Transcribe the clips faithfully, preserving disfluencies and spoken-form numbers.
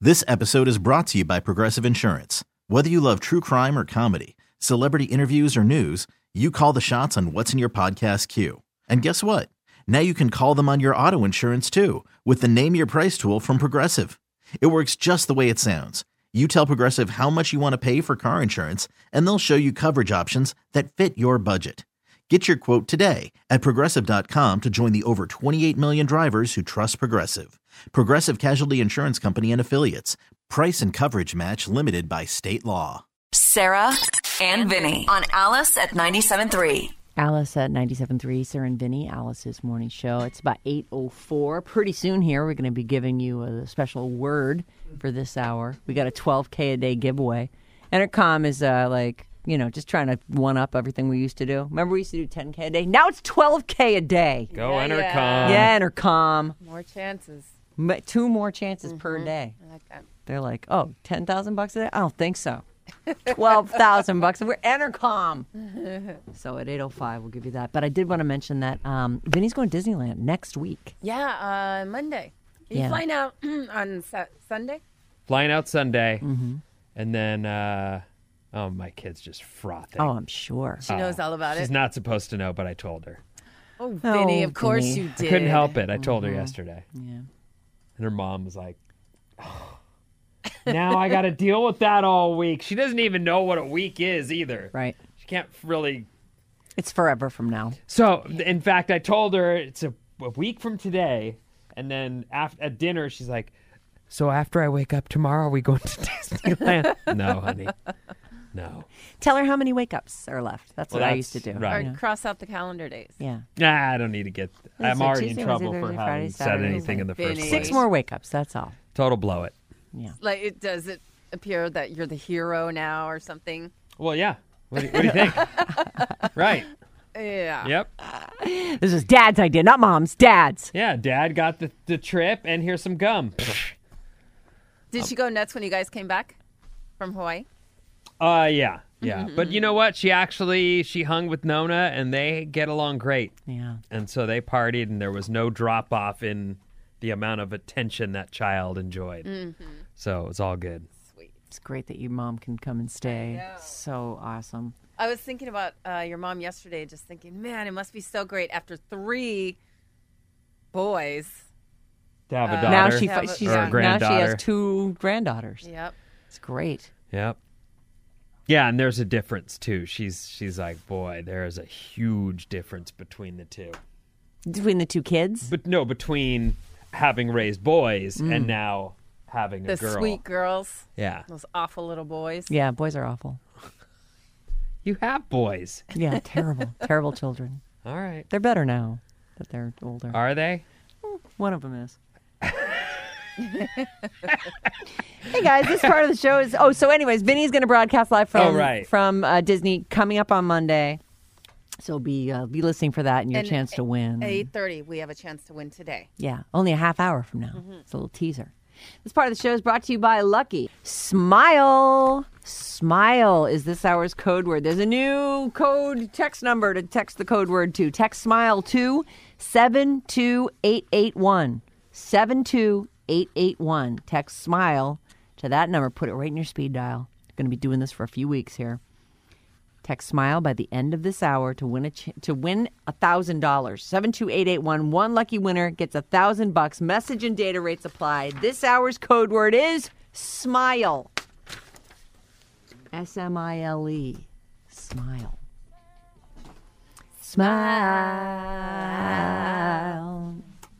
This episode is brought to you by Progressive Insurance. Whether you love true crime or comedy, celebrity interviews or news, you call the shots on what's in your podcast queue. And guess what? Now you can call them on your auto insurance too with the Name Your Price tool from Progressive. It works just the way it sounds. You tell Progressive how much you want to pay for car insurance, and they'll show you coverage options that fit your budget. Get your quote today at Progressive dot com to join the over twenty-eight million drivers who trust Progressive. Progressive Casualty Insurance Company and Affiliates. Price and coverage match limited by state law. Sarah and Vinny on Alice at ninety-seven point three. Alice at ninety-seven point three, Sarah and Vinny, Alice's morning show. It's about eight oh four. Pretty soon here, we're going to be giving you a special word for this hour. We got a twelve K a day giveaway. Entercom is uh, like, you know, just trying to one-up everything we used to do. Remember we used to do ten K a day? Now it's twelve K a day. Go Yeah, Entercom. yeah. Yeah, Entercom. More chances. M- Two more chances Mm-hmm. per day. I like that. They're like, oh, ten thousand bucks a day? I don't think so. twelve thousand bucks. We're Entercom. So at eight oh five, we'll give you that. But I did want to mention that um, Vinny's going to Disneyland next week. Yeah, uh, Monday. Are you Yeah. flying out on Sa- Sunday? Flying out Sunday. Mm-hmm. And then, uh, oh, my kid's just frothing. Oh, I'm sure. She knows all about She's it. not supposed to know, but I told her. Oh, Vinny, Oh, of course Vinny. you I did. couldn't help it. I told her yesterday. Yeah. And her mom was like, oh, now I got to deal with that all week. She doesn't even know what a week is either. Right. She can't really. It's forever from now. So, in fact, I told her it's a, a week from today. And then after, at dinner, she's like, so after I wake up tomorrow, are we going to Disneyland? No, honey. No. Tell her how many wake-ups are left. That's Well, what I that's used to do. right. Or Yeah. cross out the calendar days. Yeah. Nah, I don't need to get. I'm So already Tuesday, in trouble Wednesday, for Thursday, having Friday, said Saturday. anything in the first Vinny. place. Six more wake-ups, that's all. Total blow it. Yeah. Like, it does it appear that you're the hero now or something? Well, yeah. What do, what do you think? Right. Yeah. Yep. This is Dad's idea, not Mom's. Dad's. Yeah. Dad got the, the trip, and here's some gum. Did she go nuts when you guys came back from Hawaii? Uh, yeah, yeah. But you know what? She actually she hung with Nona, and they get along great. Yeah. And so they partied, and there was no drop off in the amount of attention that child enjoyed. So it's all good. Sweet. It's great that your mom can come and stay. So awesome. I was thinking about uh, your mom yesterday, just thinking, man, it must be so great after three boys. To have a Uh, daughter Now she Yeah, fi- but- she's or a yeah. now she granddaughter. has two granddaughters. Yep. It's great. Yep. Yeah, and there's a difference too. She's she's like, boy, there is a huge difference between the two. Between the two kids? But no, between having raised boys and now having a The girl. sweet girls, Yeah. those awful little boys. Yeah, boys are awful. You have boys. Yeah, terrible. Terrible children. All right. They're better now that they're older. Are they? One of them is. Hey guys, this part of the show is. Oh, so anyways, Vinny's going to broadcast live from Oh, right. from uh, Disney coming up on Monday. So be uh, be listening for that and your And chance to win. At eight thirty, we have a chance to win today. Yeah, only a half hour from now. It's a little teaser. This part of the show is brought to you by Lucky. Smile. Smile is this hour's code word. There's a new code text number to text the code word to. Text SMILE to seven two eight eight one. seven two eight eight one. Text SMILE to that number. Put it right in your speed dial. Going to be doing this for a few weeks here. Text SMILE by the end of this hour to win a ch- to win a thousand dollars. Seven two eight eight one. One lucky winner gets a thousand bucks. Message and data rates apply. This hour's code word is SMILE. S M I L E. Smile. Smile.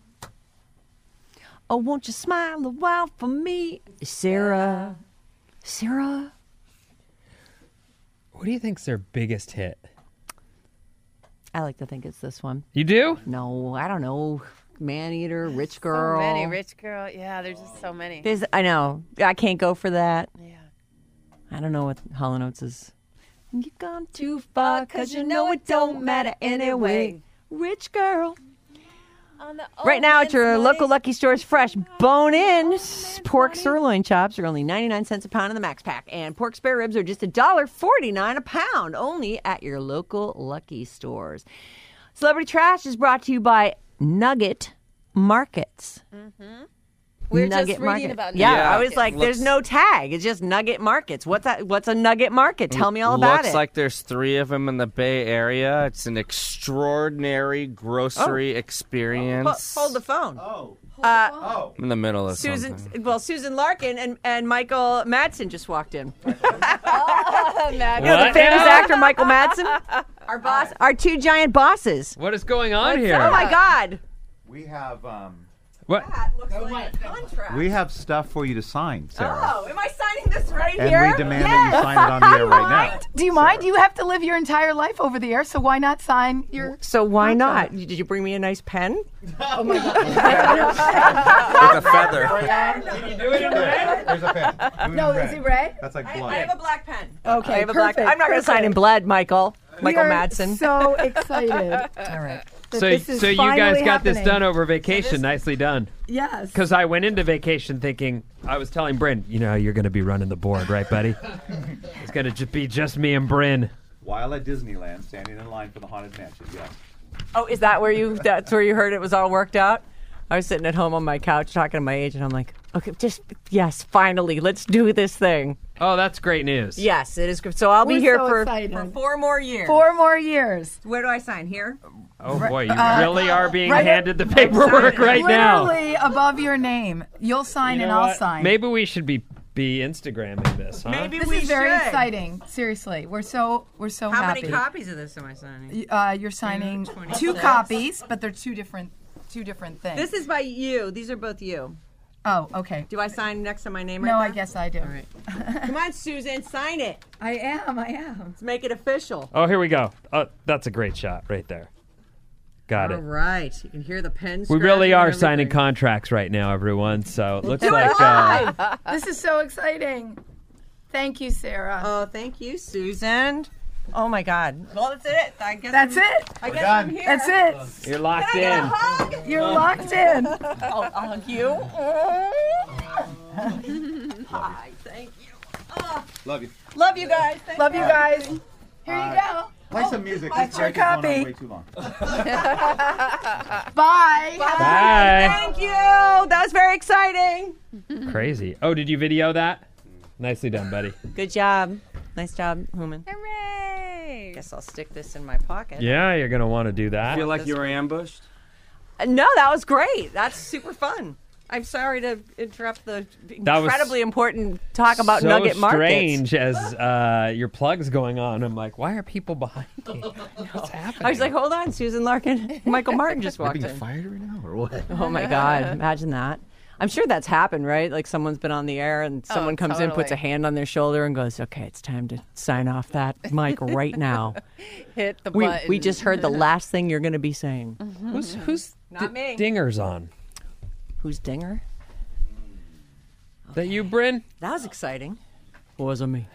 Oh, won't you smile a while for me, Sarah? Sarah. What do you think's their biggest hit? I like to think it's this one. You do? No, I don't know. Man-eater, rich girl. So many rich girl. Yeah, there's just so many. There's, I know. I can't go for that. Yeah. I don't know what Hall and Oates is. You've gone too far because you know it don't matter anyway. Rich girl. On the Right now at old your man's local money. Lucky Stores, fresh bone-in pork sirloin chops are only ninety-nine cents a pound in the Max Pack. And pork spare ribs are just one dollar forty-nine a pound, only at your local Lucky Stores. Celebrity Trash is brought to you by Nugget Markets. We're Nugget just reading market. about yeah, nugget I was markets. like, there's no tag. It's just nugget markets. What's that? What's a nugget market? Tell me all about Looks it. like there's three of them in the Bay Area. It's an extraordinary grocery Ho- experience. hold the phone. Oh. Uh, Oh. I'm in the middle of Susan, something. well, Susan Larkin and, and Michael Madsen just walked in. Mad- You know, the What? famous actor Michael Madsen. Our boss, our two giant bosses. What is going on here? Oh my God. We have um What? That looks like a contract. we have stuff for you to sign, Sarah. Oh, am I signing this right and here? we demand that you sign it on the air right now. Do you mind? You have to live your entire life over the air, so why not sign your... So why not? Did you bring me a nice pen? With a feather. Can you do it in red? There's a pen. Do it No, in is it red? That's like I, blood. I have a black pen. Okay, I have a black. perfect, I'm not going to sign in perfect. blood, Michael. Michael we are Madsen. so excited. All right. that So, this is so you guys finally got this happening. done over vacation. Nicely done. Yes. Because I went into vacation thinking, I was telling Bryn, you know, you're going to be running the board, right, buddy? It's going to just be just me and Bryn. While at Disneyland, standing in line for the Haunted Mansion, yes. Oh, is that where you? That's where you heard it was all worked out. I was sitting at home on my couch talking to my agent. I'm like, okay, just yes, finally, let's do this thing. Oh, that's great news. Yes, it is good. So I'll be We're here so for, excited. for four more years. Four more years. Where do I sign? Here? Oh, boy, you Uh, really are being right- handed the paperwork right now. Literally above your name. You'll sign You and know I'll what? sign. Maybe we should be be Instagramming this, huh? Maybe This we is very should. exciting. Seriously, we're so we're so How happy. many copies of this am I signing? Uh, you're signing twenty-six. two copies, but they're two different two different things. This is by you. These are both you. oh, okay. Do I sign next to my name right No, there? I guess I do. All right. Come on, Susan, sign it. I am. I am. Let's make it official. Oh, here we go. Oh, that's a great shot right there. Got All it. right. You can hear the pen We really scratching are and signing everything. contracts right now, everyone. So it looks Do it like uh, live. This is so exciting. Thank you, Sarah. Oh, thank you, Susan. Oh my God. Well, that's it. I guess That's I'm, it. I guess done. I'm here. That's it. you're locked Can I get a in. hug? You're locked in. I'll, I'll hug you. Hi, thank you. Love you. Love you guys. Thank Love you guys. Here you go. Play some music. that's This your break is going on copy. way too long. Bye. Bye. Thank you. That was very exciting. Crazy. Oh, did you video that? Nicely done, buddy. Good job. Nice job, Human. Hooray! Guess I'll stick this in my pocket. Yeah, you're gonna want to do that. Feel like you were ambushed? Uh, No, that was great. That's super fun. I'm sorry to interrupt the That was incredibly important talk about so nugget markets. strange as uh, your plug's going on. I'm like, why are people behind me? What's happening? I was like, hold on, Susan Larkin. Michael Martin just walked in. fired right now, or what? Oh my God, imagine that. I'm sure that's happened, right? Like someone's been on the air and someone comes in, puts a totally. hand on their shoulder and goes, okay, it's time to sign off that mic right now. Hit the We, button. we just heard the last thing you're going to be saying. who's who's Not me. dingers on? Who's Dinger? That you, Bryn? That was exciting. Wasn't me.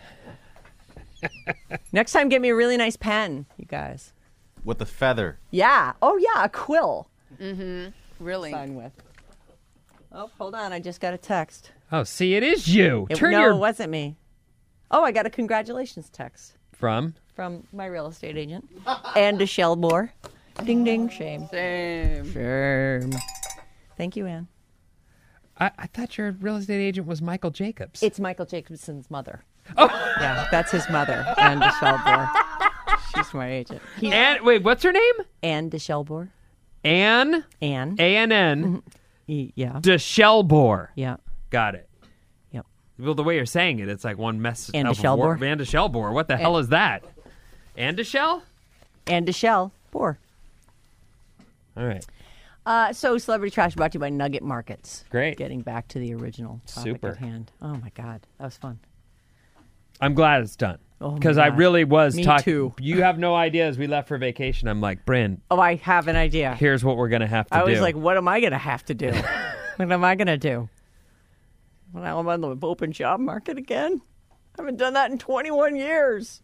Next time, get me a really nice pen, you guys. With the feather. Yeah. Oh, yeah, a quill. really. Sign with. Oh, hold on. I just got a text. Oh, see, it is you. It, Turn no, your it wasn't me. Oh, I got a congratulations text from. from my real estate agent, Ann DeShelbore. Ding, ding, shame. Same. Shame. Thank you, Ann. I, I thought your real estate agent was Michael Jacobs. It's Michael Jacobson's mother. Oh. Yeah, that's his mother, Ann DeShelbore. She's my agent. He, Ann, wait, what's her name? Ann DeShelbore. Ann Ann. A N N E- yeah. DeShelbore. Yeah. Got it. Yep. Well, the way you're saying it, it's like one mess. Ann of DeShelbore. war- Ann DeShelbore. What the hell is that? Ann DeShell? Ann DeShelbore. All right. Uh, so, Celebrity Trash brought to you by Nugget Markets. Great. Getting back to the original topic Super. at hand. Oh, my God. That was fun. I'm glad it's done. Oh, my Because I God. really was Me talking. too. You have no idea. As we left for vacation, I'm like, Bryn, Oh, I have an idea. here's what we're going to have to I do. was like, what am I going to have to do? What am I going to do? When I'm on the open job market again? I haven't done that in twenty-one years.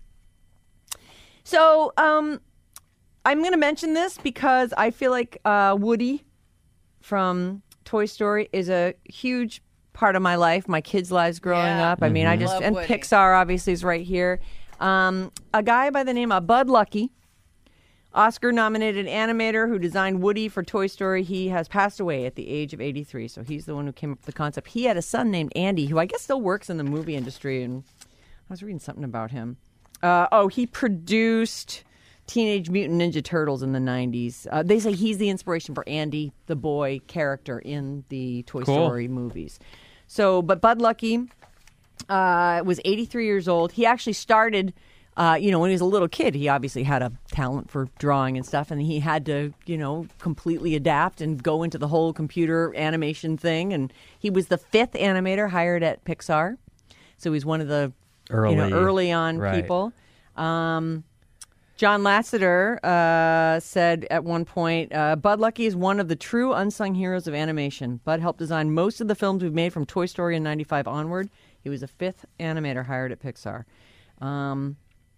So, um, I'm going to mention this because I feel like uh, Woody from Toy Story is a huge part of my life, my kids' lives growing Yeah. up. I mean, I just, Love and Woody. Pixar obviously is right here. Um, a guy by the name of Bud Lucky Oscar-nominated animator who designed Woody for Toy Story. He has passed away at the age of eighty-three, so he's the one who came up with the concept. He had a son named Andy, who I guess still works in the movie industry, and I was reading something about him. Uh, oh, he produced Teenage Mutant Ninja Turtles in the nineties. Uh, they say he's the inspiration for Andy, the boy character in the Toy Cool. Story movies. So, but Bud Luckey uh, was eighty-three years old. He actually started... Uh, you know, when he was a little kid, he obviously had a talent for drawing and stuff, and he had to, you know, completely adapt and go into the whole computer animation thing. And he was the fifth animator hired at Pixar, so he's one of the Early, you know, early on right. people. Um, John Lasseter uh, said at one point, uh, Bud Luckey is one of the true unsung heroes of animation. Bud helped design most of the films we've made from Toy Story in ninety-five onward. He was the fifth animator hired at Pixar. Um,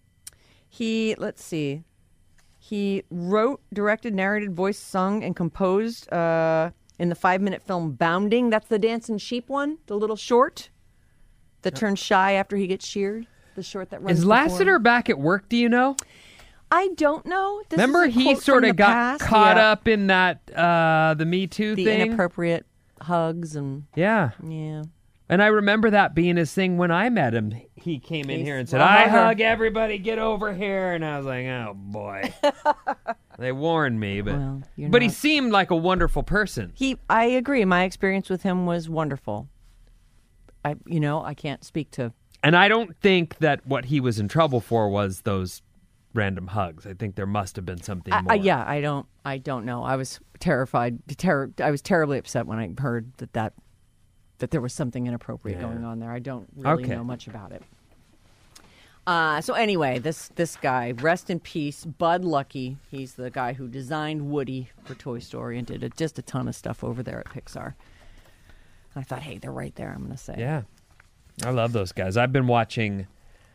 He, let's see, he wrote, directed, narrated, voiced, sung, and composed uh, in the five-minute film Bounding. That's the dancing sheep one, the little short that turns shy after he gets sheared. The short that runs Is before Lasseter him. back at work, do you know? I don't know. This Remember is a he quote sort from of the got past. caught Yeah. up in that, uh, the Me Too The thing? inappropriate hugs and, Yeah. yeah. And I remember that being his thing when I met him. He came in He's here and said, a I hugger." hug everybody, get over here. And I was like, oh, boy. They warned me. But Well, you're but he not- seemed like a wonderful person. He, I agree. My experience with him was wonderful. I, you know, I can't speak to And I don't think that what he was in trouble for was those random hugs. I think there must have been something I, more. I, yeah, I don't. I don't know. I was terrified. Ter- I was terribly upset when I heard that that that there was something inappropriate Yeah. going on there. I don't really Okay. know much about it. Uh, so anyway, this this guy, rest in peace, Bud Luckey. He's the guy who designed Woody for Toy Story and did a, just a ton of stuff over there at Pixar. I thought, hey, they're right there. I'm going to say, Yeah. I love those guys. I've been watching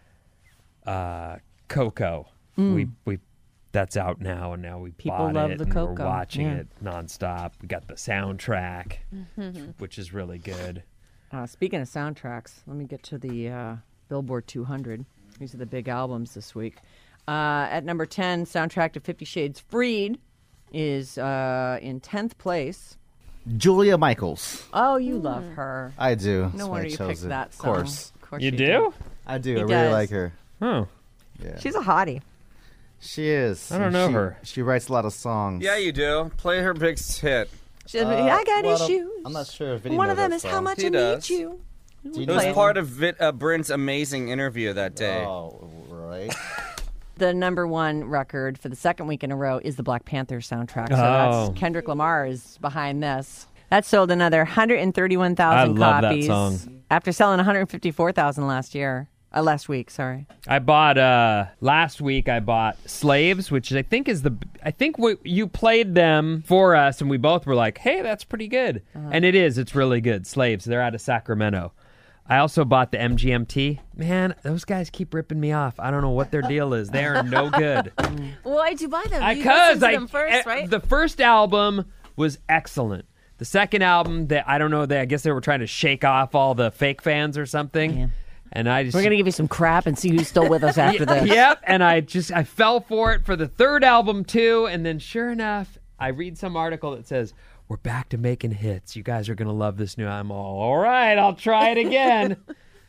uh, Coco. We we that's out now, and now we Mm. People bought love it the and Coco, we're watching yeah. it nonstop. We got the soundtrack, which is really good. Uh, speaking of soundtracks, let me get to the uh, Billboard two hundred. These are the big albums this week. Uh, at number ten, soundtrack to Fifty Shades Freed is uh, in tenth place. Julia Michaels. Oh, you love her. I do. No That's why wonder I you chose picked it. that Of song. course. Of course You you do? I do. He I really does. like her. Oh, Yeah. She's a hottie. She is. I don't And know she, her. She writes a lot of songs. Yeah, you do. Play her biggest hit. She, Uh, I got well, issues. I'm not sure if Vinny One knows of them that is how song. much He I does. need you. Do you It know was that part of Vit, uh, Brent's amazing interview that day. Oh, right. The number one record for the second week in a row is the Black Panther soundtrack. So Oh. that's Kendrick Lamar is behind this. That sold another one hundred thirty-one thousand I love that copies. song. After selling one hundred fifty-four thousand last year. Uh, last week, sorry. I bought uh last week. I bought Slaves, which I think is the. I think we, you played them for us, and we both were like, "Hey, that's pretty good," Uh-huh. and it is. It's really good. Slaves. They're out of Sacramento. I also bought the M G M T. Man, those guys keep ripping me off. I don't know what their deal is. They are no good. Why'd you buy them? You Because listened to I them first, eh, right? the first album was excellent. The second album, that I don't know. They I guess they were trying to shake off all the fake fans or something. Yeah. And I just We're going to give you some crap and see who's still with us after this. Yep, and I just I fell for it for the third album too, and then sure enough, I read some article that says we're back to making hits. You guys are gonna love this new. I'm all all right. I'll try it again.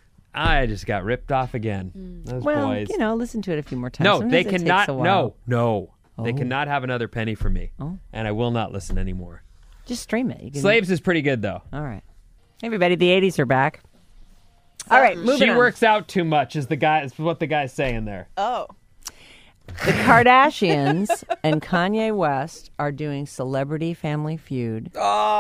I just got ripped off again. Those Well, boys. you know, listen to it a few more times. no, Sometimes they it takes cannot. a while. No, no, they Oh. cannot have another penny from me, Oh. and I will not listen anymore. Just stream it. You can- Slaves is pretty good though. All right. Hey, everybody, the eighties are back. All right, moving She on. works out too much, is the guy. Is what the guy's saying there. oh. The Kardashians and Kanye West are doing Celebrity Family Feud.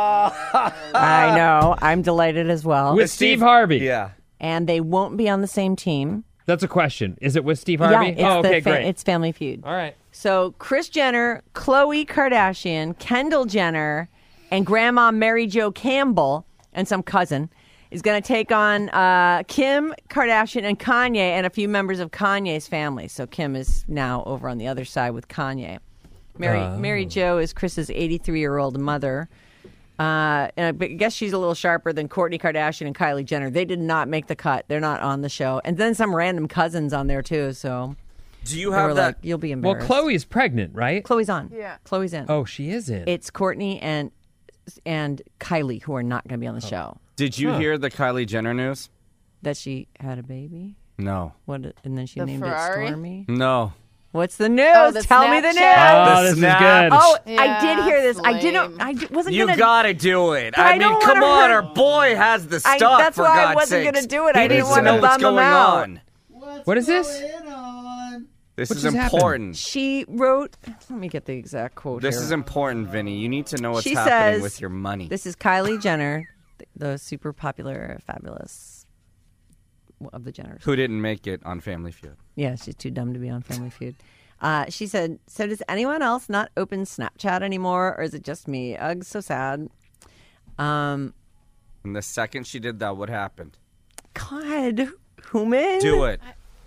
I know. I'm delighted as well. With Steve Harvey. Yeah. And they won't be on the same team. That's a question. Is it with Steve Harvey? Yeah, it's, oh, okay, the fa- great. it's Family Feud. All right. So Kris Jenner, Khloe Kardashian, Kendall Jenner, and Grandma Mary Jo Campbell, and some cousin, is going to take on uh, Kim Kardashian and Kanye and a few members of Kanye's family. So Kim is now over on the other side with Kanye. Mary Oh. Mary Jo is Chris's eighty-three-year-old mother. Uh, and I guess she's a little sharper than Kourtney Kardashian and Kylie Jenner. They did not make the cut. They're not on the show. And then some random cousins on there, too. So Do you They were have that? like, you'll be Well, embarrassed. Chloe's pregnant, right? Chloe's on. Yeah. Chloe's in. Oh, she is in. It's Courtney and and Kylie who are not going to be on the show. Did you Huh. hear the Kylie Jenner news? That she had a baby. No. What? And then she The named Ferrari? it Stormy. No. What's the news? Oh, the Tell me the news. Snapchat. oh, this snap. is good. Oh, I Yeah, did hear this. I lame. didn't. I di- wasn't You gonna. gotta do it. But I I mean, don't come wanna on. hurt- Our boy has the I- stuff. that's for why I God's wasn't sakes. gonna do it. I He didn't needs wanna to know what's bum him going out. on. What is this? This What is just happened? important. She wrote. Let me get the exact quote. This here. is important, Vinny. You need to know what's She happening says- with your money. This is Kylie Jenner, the, the super popular, fabulous of the Jenners. Who didn't make it on Family Feud? Yeah, she's too dumb to be on Family Feud. Uh, she said, so does anyone else not open Snapchat anymore, or is it just me? Ugh, so sad. Um, And the second she did that, what happened? God, Human? Do it.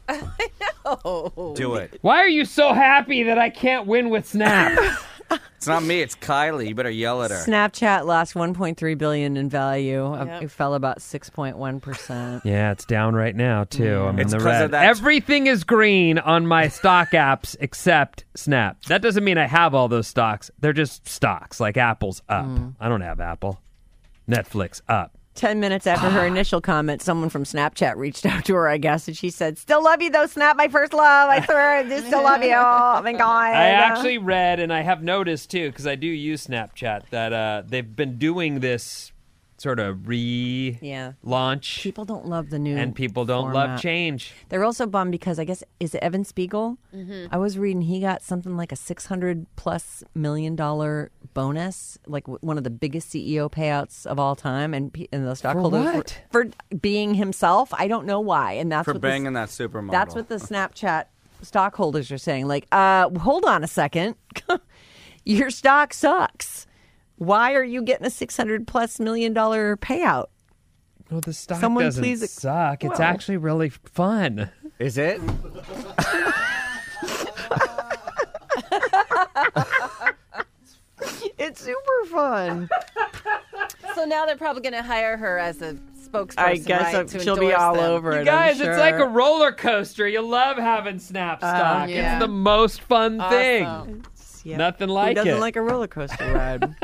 Oh. Do it. Why are you so happy that I can't win with Snap? It's not me. It's Kylie. You better yell at her. Snapchat lost one point three billion dollars in value. Uh, Yep. It fell about six point one percent. Yeah, it's down right now too. I'm in It's the 'cause red. of that- Everything is green on my stock apps except Snap. That doesn't mean I have all those stocks. They're just stocks, like Apple's up. I don't have Apple. Netflix up. Ten minutes after her initial comment, someone from Snapchat reached out to her, I guess, and she said, "Still love you though, Snap, my first love. I swear, I do still love you. Oh my God." I actually read, and I have noticed too, because I do use Snapchat, that uh, they've been doing this sort of re Yeah. launch, People don't love the new and people don't format. love change. They're also bummed because I guess is it Evan Spiegel? Mm-hmm. I was reading he got something like a six hundred plus million dollar bonus, like w- one of the biggest C E O payouts of all time, and pe- and the stockholders were- what? for being himself. I don't know why, and that's For what banging this, that supermodel. that's what the Snapchat stockholders are saying. Like, uh, hold on a second, your stock sucks. Why are you getting a six hundred plus million dollar payout? No, the stock Someone doesn't please ex- suck. It's Well- actually really fun. Is it? It's super fun. So now they're probably going to hire her as a spokesperson. I guess right, to she'll be endorse all them. over You it. guys, I'm it's like a sure. roller coaster. You love having Snap stock. yeah. It's the most fun Awesome. thing. Yeah. Nothing Who like doesn't it. like a roller coaster ride?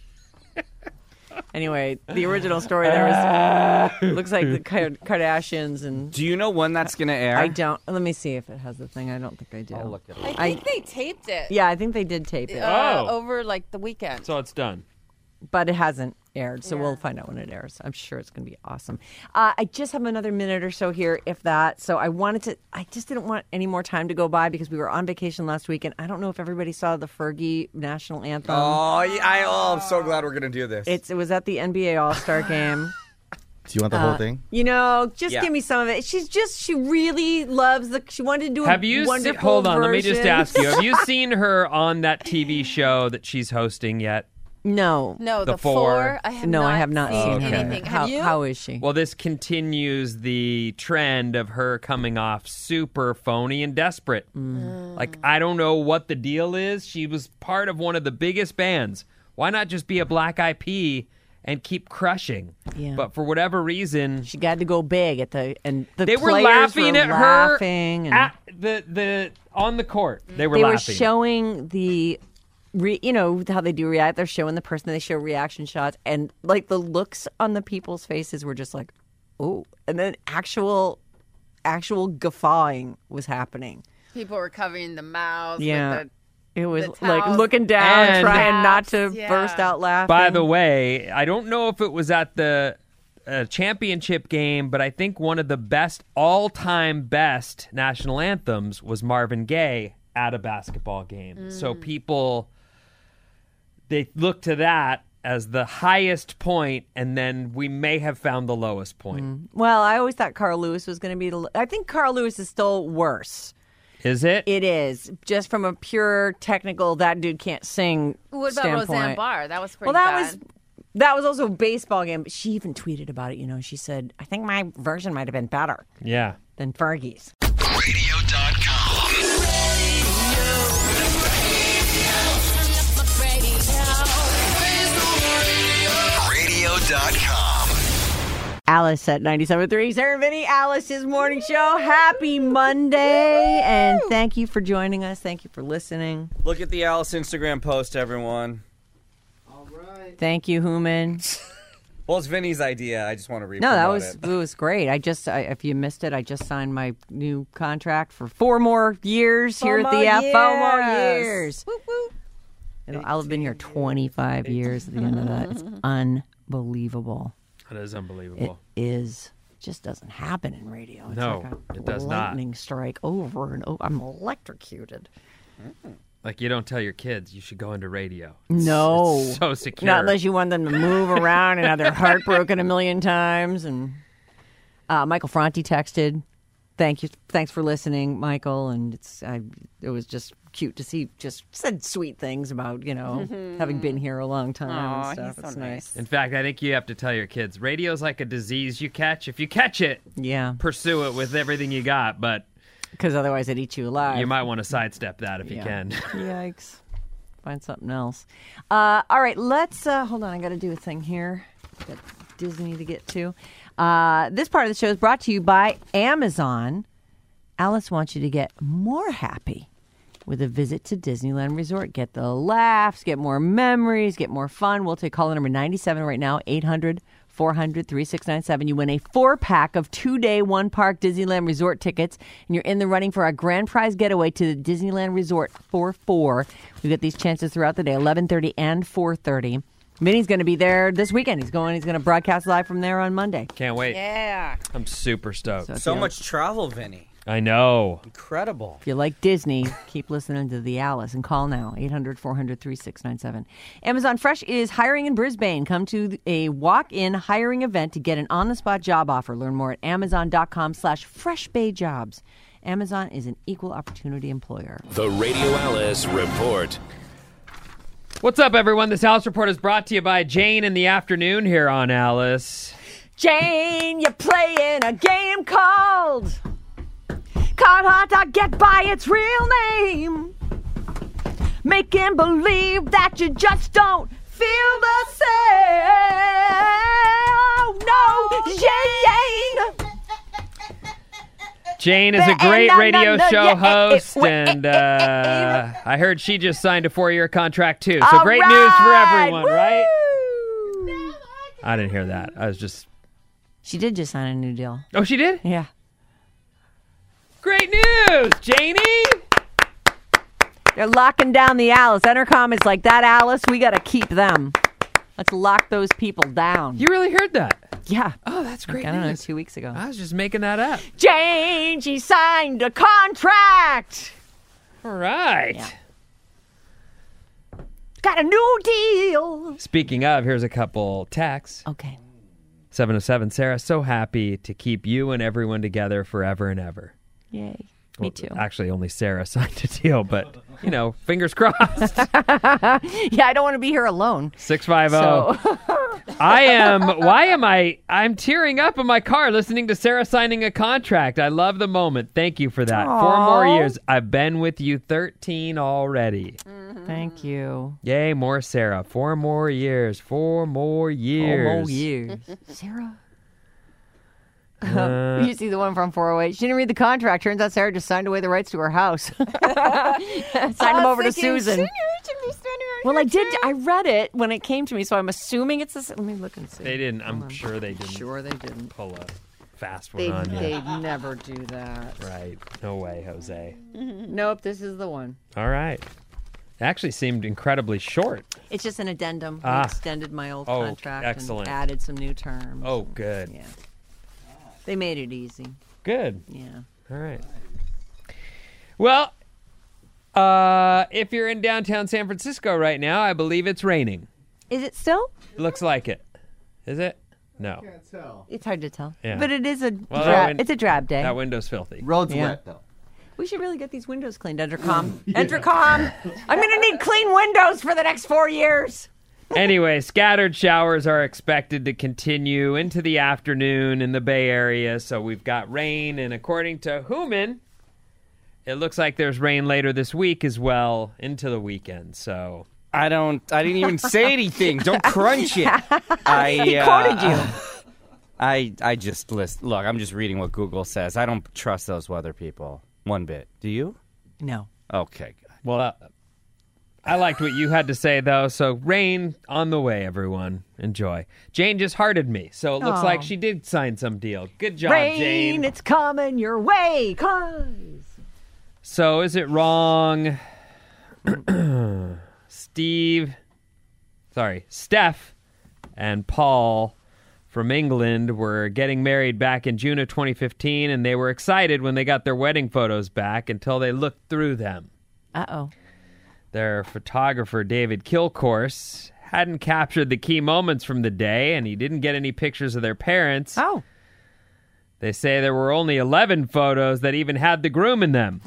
Anyway, the original story there was looks like the Kar- Kardashians and Do you know when that's going to air? I don't. Let me see if it has the thing. I don't think I do. I'll look at I it. think they taped it. Yeah, I think they did tape it, Uh, Oh. over like the weekend. So it's done. but it hasn't aired. So Yeah. we'll find out when it airs. I'm sure it's going to be awesome. Uh, I just have another minute or so here, if that. So I wanted to. I just didn't want any more time to go by because we were on vacation last week, and I don't know if everybody saw the Fergie national anthem. Oh, yeah, I, oh, I'm so glad we're going to do this. It's it was at the N B A All Star game. Do you want the Uh, whole thing? You know, just Yeah. give me some of it. She's just she really loves the. She wanted to do a Have you? Se- wonderful hold on. Let me just version. ask you. Have you seen her on that T V show that she's hosting yet? No, no, The the, four. four. I have no, not I have not seen seen Okay. her. anything. How, Have you? how is she? Well, this continues the trend of her coming off super phony and desperate. Mm. Like, I don't know what the deal is. She was part of one of the biggest bands. Why not just be a Black Eyed Pea and keep crushing? Yeah. But for whatever reason, She got to go big at the and the they were players laughing were at her laughing and at the the on the court. They were they were laughing. showing the. Re, you know how they do react. They're showing the person. They show reaction shots, and like the looks on the people's faces were just like, "Oh!" And then actual, actual guffawing was happening. People were covering the mouths. Yeah. With It was The like towels. looking down, And- trying not to Yeah. burst out laughing. By the way, I don't know if it was at the uh, championship game, but I think one of the best, all-time best national anthems was Marvin Gaye at a basketball game. So people, they look to that as the highest point, and then we may have found the lowest point. well, I always thought Carl Lewis was going to be the. I think Carl Lewis is still worse. Is it? It is just from a pure technical. That dude can't sing. the, what about standpoint. Roseanne Barr? That was pretty Well, that bad. was that was also a baseball game. But she even tweeted about it. You know, she said, "I think my version might have been better Yeah. than Fergie's." radio dot com. radio dot com. Alice at ninety-seven point three. Sarah and Vinny, Alice's morning show. Happy Monday. And thank you for joining us. Thank you for listening. Look at the Alice Instagram post, everyone. Thank you, Human. Well, it's Vinny's idea. I just want to read No, that was it. it was great. I just, I, if you missed it, I just signed my new contract for four more years here at the F. Four more years. Woo, woo. You know, I'll have been here twenty-five years at the end of that. It's unbelievable. That is unbelievable. It is. Just doesn't happen in radio. It's No, like a it does not. lightning strike over and over. I'm electrocuted. Like, you don't tell your kids you should go into radio. It's, No. it's so secure. Not unless you want them to move around and have their heart broken a million times. And uh, Michael Franti texted, "Thank you, thanks for listening, Michael." And it's I, it was just cute to see. Just said sweet things about you know having been here a long time Aw, and stuff. he's so It's nice. In fact, I think you have to tell your kids, radio's like a disease you catch. If you catch it, Yeah, pursue it with everything you got, but because otherwise it eats you alive. you might want to sidestep that if you Yeah. can. Yikes. Find something else. Uh, all right, let's uh, hold on. I got to do a thing here. Got Disney to get to. Uh, this part of the show is brought to you by Amazon. Alice wants you to get more happy with a visit to Disneyland Resort. Get the laughs, get more memories, get more fun. We'll take caller number ninety-seven right now, eight hundred, four hundred, thirty-six ninety-seven. You win a four-pack of two-day, one-park Disneyland Resort tickets, and you're in the running for our grand prize getaway to the Disneyland Resort for four. We get these chances throughout the day, eleven thirty and four thirty. Minnie's going to be there this weekend. He's going. He's going to broadcast live from there on Monday. Can't wait. Yeah. I'm super stoked. So if So you- much travel, Vinny. I know. Incredible. If you like Disney, keep listening to the Alice and call now, eight hundred, four hundred, thirty-six ninety-seven. Amazon Fresh is hiring in Brisbane. Come to a walk-in hiring event to get an on-the-spot job offer. Learn more at amazon.com slash freshbayjobs. Amazon is an equal opportunity employer. The Radio Alice Report. What's up, everyone? This Alice Report is brought to you by Jane in the afternoon here on Alice. Jane, you're playing a game called Card Hard to Get By Its Real Name. Making believe that you just don't feel the same. Oh, no, Jane. Jane is a great radio show host, and uh, I heard she just signed a four-year contract, too. So All great right. news for everyone, Woo! right? I didn't hear that. I was just... She did just sign a new deal. Oh, she did? Yeah. Great news, Janie! They're locking down the Alice. Entercom is like, that Alice, we got to keep them. Let's lock those people down. You really heard that? Yeah. Oh, that's great I don't know, news. two weeks ago. I was just making that up. Jane, she signed a contract. All right. Yeah. Got a new deal. Speaking of, here's a couple texts. Okay. seven oh seven, Sarah, so happy to keep you and everyone together forever and ever. Yay. Me Well, too. Actually, only Sarah signed a deal, but, you know, fingers crossed. Yeah, I don't want to be here alone. six five zero. So, I am, why am I, I'm tearing up in my car listening to Sarah signing a contract. I love the moment. Thank you for that. Four more Aw. years. I've been with you thirteen already. thank you. Yay, more Sarah. Four more years. Four more years. Four more years. Sarah? Uh, You see the one from four oh eight. She didn't read the contract. Turns out Sarah just signed away the rights to her house. Signed them over to Susan. Well, I did. I read it when it came to me, so I'm assuming it's this. Let me look and see. they didn't, Hold I'm on. sure they didn't Sure, they didn't. pull a fast one They on you. they never do that. Right. No way, Jose. Nope, this is the one. All right. It actually seemed incredibly short. It's just an addendum. Ah. We extended my old Oh, contract excellent. and added some new terms. Oh, good. Yeah. They made it easy. Good. Yeah. All right. Well, uh, if you're in downtown San Francisco right now, I believe it's raining. Is it still? Looks like it. Is it? No. It's hard to tell. Yeah. But it is a Well, that drab, win- it's a drab day. That window's filthy. Road's Yeah. wet, though. We should really get these windows cleaned, Entercom. Entercom! I'm going to need clean windows for the next four years. Anyway, scattered showers are expected to continue into the afternoon in the Bay Area. So we've got rain, and according to Human, it looks like there's rain later this week as well into the weekend. So I don't. I didn't even say anything. Don't crunch it. I He uh, quoted you. I I just list. Look, I'm just reading what Google says. I don't trust those weather people one bit. Do you? No. Okay. Good. Well, uh, I liked what you had to say, though. So rain on the way, everyone. Enjoy. Jane just hearted me, so it looks Aw. like she did sign some deal. Good job, Rain, Jane. it's coming your way, cause. So is it wrong? Steve, sorry, Steph and Paul from England were getting married back in June of twenty fifteen, and they were excited when they got their wedding photos back until they looked through them. Uh-oh. Their photographer, David Kilcourse, hadn't captured the key moments from the day, and he didn't get any pictures of their parents. Oh. They say there were only eleven photos that even had the groom in them.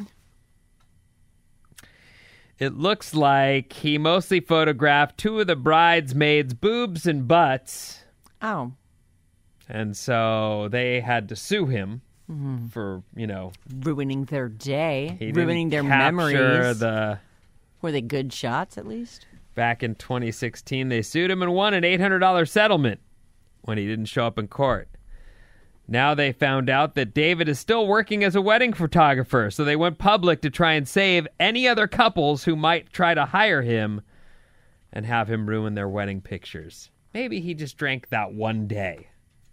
It looks like he mostly photographed two of the bridesmaids' boobs and butts. Oh. And so they had to sue him Mm-hmm. for, you know... Ruining their day. He Ruining their didn't capture memories. The... Were they good shots, at least? Back in twenty sixteen, they sued him and won an eight hundred dollars settlement when he didn't show up in court. Now they found out that David is still working as a wedding photographer, so they went public to try and save any other couples who might try to hire him and have him ruin their wedding pictures. Maybe he just drank that one day.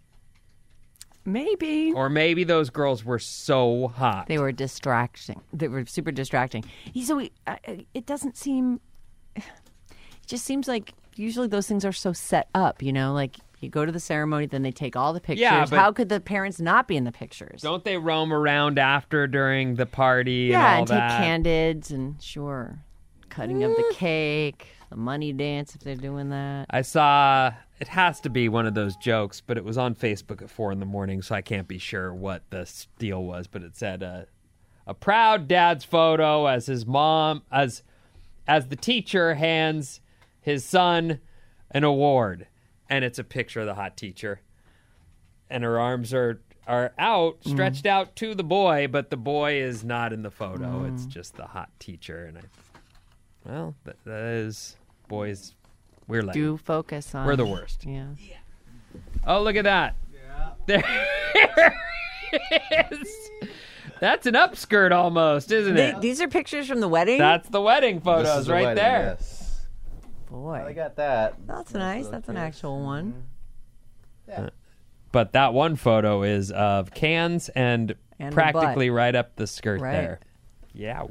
Maybe. Or maybe those girls were so hot. They were distracting. They were super distracting. So we, uh, it doesn't seem... It just seems like usually those things are so set up, you know? Like, you go to the ceremony, then they take all the pictures. Yeah, but how could the parents not be in the pictures? Don't they roam around after during the party and yeah, all and that? take candids and, sure, cutting of the cake, the money dance if they're doing that. I saw, it has to be one of those jokes, but it was on Facebook at four in the morning, so I can't be sure what the deal was, but it said, uh, a proud dad's photo as his mom, as as the teacher hands his son an award. And it's a picture of the hot teacher. And her arms are, are out, stretched mm. out to the boy, but the boy is not in the photo. Mm. It's just the hot teacher. And I, well, that, that is, boys, we're like, do focus on. We're the worst. Yeah. yeah. Oh, look at that. Yeah. There it is. That's an upskirt almost, isn't they, it? These are pictures from the wedding? That's the wedding photos the right wedding, there. Yes. Boy. I got that. That's nice. That's an actual one. Yeah. Uh, but that one photo is of cans and, and practically right up the skirt right. there. Yeah.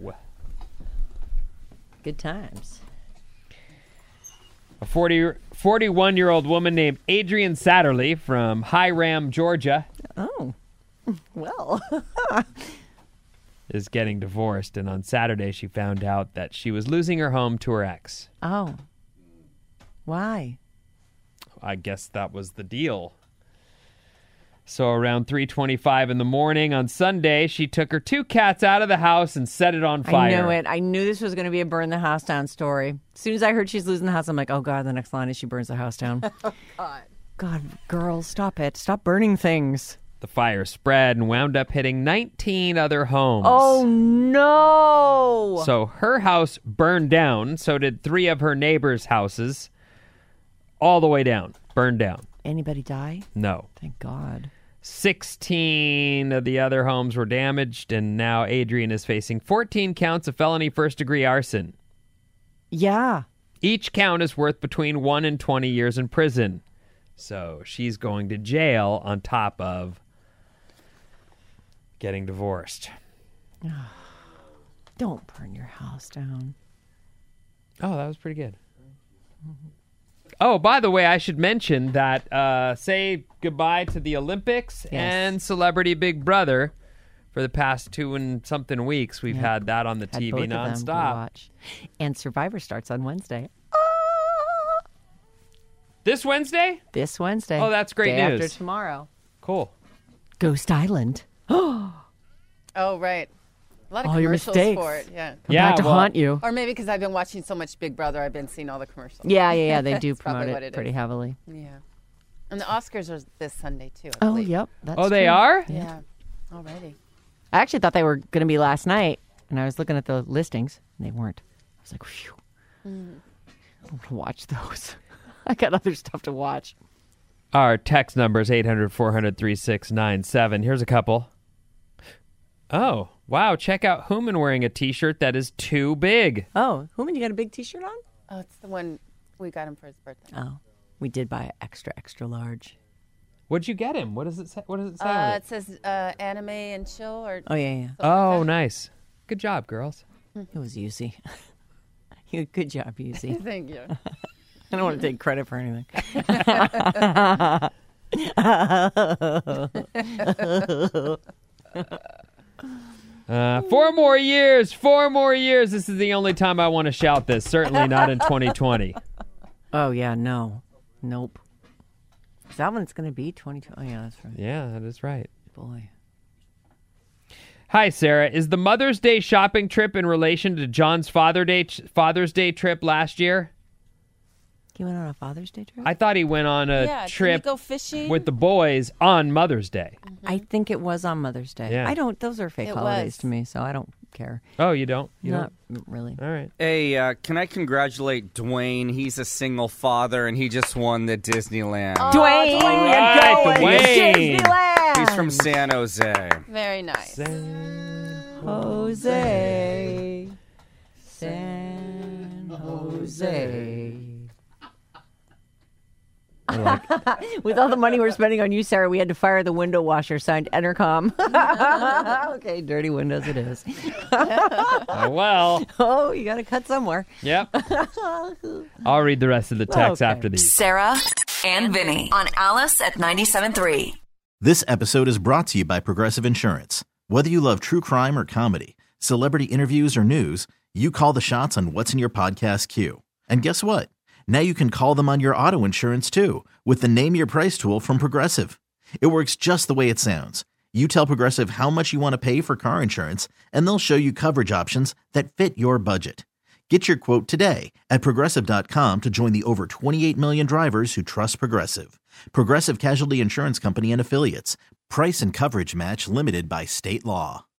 Good times. A forty, forty-one-year-old woman named Adrienne Satterley from Hiram, Georgia. Oh. Well. is getting divorced, and on Saturday she found out that she was losing her home to her ex. Oh. Why? I guess that was the deal. So around three twenty-five in the morning on Sunday, she took her two cats out of the house and set it on fire. I knew it. I knew this was going to be a burn the house down story. As soon as I heard she's losing the house, I'm like, oh, God, the next line is she burns the house down. Oh, God. God, girl, stop it. Stop burning things. The fire spread and wound up hitting nineteen other homes. Oh, no. So her house burned down. So did three of her neighbors' houses. All the way down. Burned down. Anybody die? No. Thank God. sixteen of the other homes were damaged, and now Adrienne is facing fourteen counts of felony first-degree arson. Yeah. Each count is worth between one and twenty years in prison. So she's going to jail on top of getting divorced. Don't burn your house down. Oh, that was pretty good. Mm-hmm. Oh, by the way, I should mention that uh, say goodbye to the Olympics yes. and Celebrity Big Brother. For the past two and something weeks, we've yep. had that on the had T V both of them to nonstop. Watch. And Survivor starts on Wednesday. This Wednesday? This Wednesday. Oh, that's great Day news. After tomorrow. Cool. Ghost Island. Oh, right. A lot of all your commercials mistakes. for it. Yeah. Come yeah, back to well, haunt you. Or maybe because I've been watching so much Big Brother, I've been seeing all the commercials. Yeah, yeah, yeah. They do That's promote probably it, what it pretty is. heavily. Yeah. And the Oscars are this Sunday, too. I Oh, believe. yep. That's oh, they true. are? Yeah. Already. I actually thought they were going to be last night, and I was looking at the listings, and they weren't. I was like, phew. Mm. I don't want to watch those. I got other stuff to watch. Our text number is eight hundred, four hundred, thirty-six ninety-seven. Here's a couple. Oh, wow. Check out Hooman wearing a T-shirt that is too big. Oh, Hooman, you got a big T-shirt on? Oh, it's the one we got him for his birthday. Oh, we did buy extra, extra large. What'd you get him? What does it say? What does it say on Uh, it? it says uh, anime and chill. Or Oh, yeah, yeah. Oh, nice. Good job, girls. It was Yuzi. Good job, Yuzi. Thank you. I don't want to take credit for anything. Uh, four more years. Four more years. This is the only time I want to shout this. Certainly not in twenty twenty. Oh, yeah, no. Nope. Is that when it's going to be? twenty-two? Oh, yeah, that's right. Yeah, that is right. Boy. Hi, Sarah. Is the Mother's Day shopping trip in relation to John's Father Day Father's Day trip last year? He went on a Father's Day trip? I thought he went on a Yeah, didn't he trip go fishing? with the boys on Mother's Day. I think it was on Mother's Day. Yeah. I don't, those are fake It holidays was. to me, so I don't care. Oh, you don't? You Not really. don't? All right. Hey, uh, can I congratulate Dwayne? He's a single father, and he just won the Disneyland. Dwayne, All you're right, going Dwayne. to Disneyland. He's from San Jose. Very nice. Jose. San Jose. With all the money we're spending on you, Sarah, we had to fire the window washer signed Entercom. Okay, dirty windows it is. Oh, well. Oh, you got to cut somewhere. Yep. I'll read the rest of the text Okay. after these. Sarah and Vinny on Alice at ninety-seven point three. This episode is brought to you by Progressive Insurance. Whether you love true crime or comedy, celebrity interviews or news, you call the shots on what's in your podcast queue. And guess what? Now you can call them on your auto insurance too with the Name Your Price tool from Progressive. It works just the way it sounds. You tell Progressive how much you want to pay for car insurance, and they'll show you coverage options that fit your budget. Get your quote today at Progressive dot com to join the over twenty-eight million drivers who trust Progressive. Progressive Casualty Insurance Company and Affiliates. Price and coverage match limited by state law.